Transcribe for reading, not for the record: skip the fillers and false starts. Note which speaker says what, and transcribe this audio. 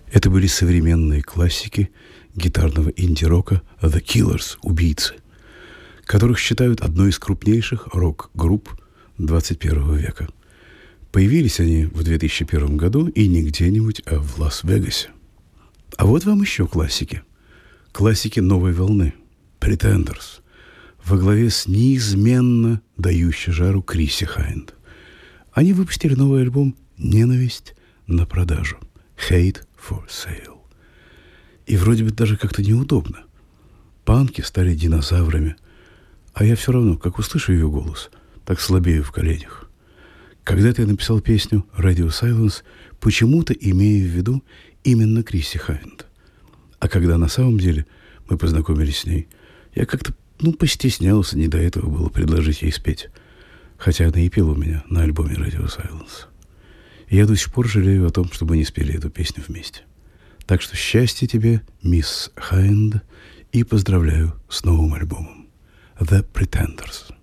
Speaker 1: Это были современные классики гитарного инди-рока The Killers, убийцы, которых считают одной из крупнейших рок-групп 21 века. Появились они в 2001 году и не где-нибудь, а в Лас-Вегасе. А вот вам еще классики. Классики новой волны. Pretenders. Во главе с неизменно дающей жару Криси Хайнд. Они выпустили новый альбом «Ненависть на продажу». Hate for sale. И вроде бы даже как-то неудобно. Панки стали динозаврами, а я все равно, как услышу ее голос, так слабею в коленях. Когда-то я написал песню «Radio Silence», почему-то имея в виду именно Криси Хайнд. А когда на самом деле мы познакомились с ней, я как-то, постеснялся, не до этого было предложить ей спеть. Хотя она и пела у меня на альбоме «Radio Silence». И я до сих пор жалею о том, чтобы не спели эту песню вместе. Так что счастья тебе, мисс Хайнд, и поздравляю с новым альбомом «The Pretenders».